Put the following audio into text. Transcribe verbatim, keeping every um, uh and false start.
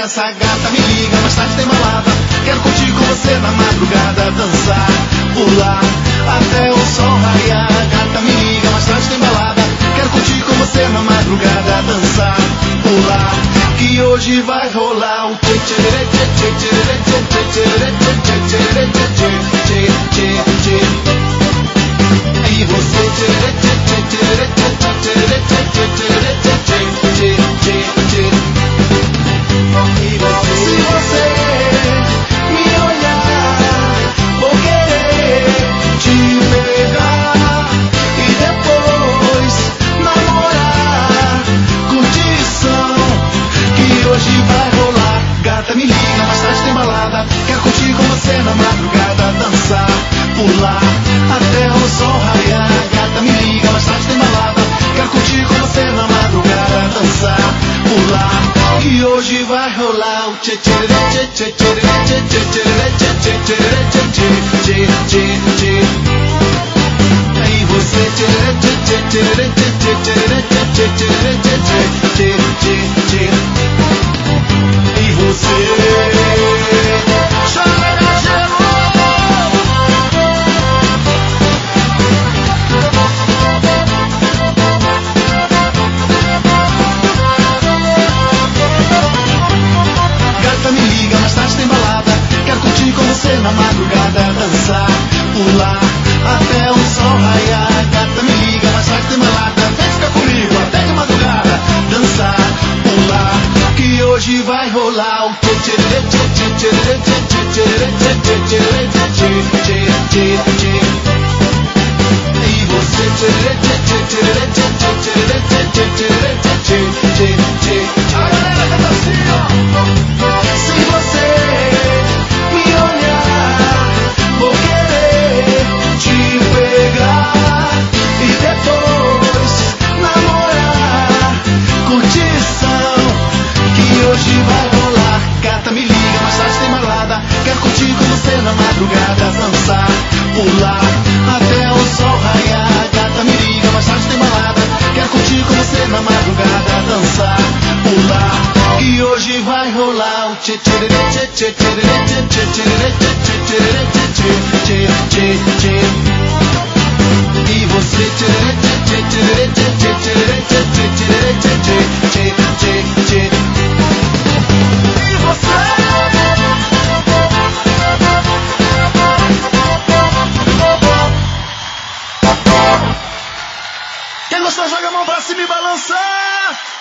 essa gata, me liga, mais tarde tem balada. Quero curtir com você na madrugada, dançar, pular, até o sol raiar. Gata, me liga, mais tarde tem balada. Quero curtir com você na madrugada, dançar, pular, que hoje vai rolar o tchê tchê tchê tchê tchê tchê tchê tchê tchê tchê tchê tchê. E você tchê tchê tchê tchê tchê tchê tchê tchê tchê tchê. E você, se você me olhar, vou querer te pegar e depois namorar. Curtição que hoje vai rolar. Gata, me liga, mais tarde tem balada. Quero curtir com você na madrugada, dançar, pular, até o sol raiar. Gata, me liga, mais tarde tem balada. Quero curtir com você na madrugada, dançar, pular, que hoje vai rolar o tchê tchê tchê tchê tchê tchê tchê tchê tchê tchê tchê. E você tchê tchê tchê tchê tchê tchê tchê tchê tchê. E você joga gelo. Gata, me liga, mais tarde tem balada. Quero curtir com você na madrugada, dançar, pular, até o sol raiar. Gata, me liga, mais tarde tem balada. Vem ficar comigo até de madrugada, dançar, pular, que hoje vai rolar o tchê tchê tchê tchê tchê tchê tchê tchê tchê tchê. E você tchê tchê tchê tchê tchê tchê tchê tchê tchê. A galera canta assim, ó. Se você me olhar, vou querer te pegar e depois namorar. Curtição que hoje vai rolar. Gata, me liga, mais tarde tem balada. Quero curtir com você na madrugada, dançar, pular, até o sol raiar. Gata, me liga, mais tarde tem balada. Quero curtir com você na madrugada, dançar, pular, que hoje vai rolar o tchê tchê tchê tchê tchê tchê tchê tchê tchê. E você tchê tchê tchê tchê tchê tchê tchê tchê. E você quem gostou, joga a mão pra cima e balançar.